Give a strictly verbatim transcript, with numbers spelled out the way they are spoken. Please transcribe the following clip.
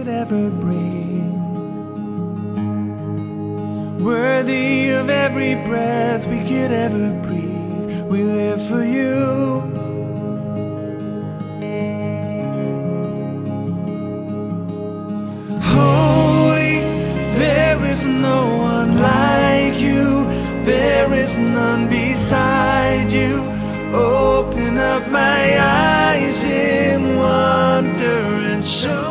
could ever bring. Worthy of every breath we could ever breathe, we live for you. Holy, there is no one like you, there is none beside you. Open up my eyes in wonder and show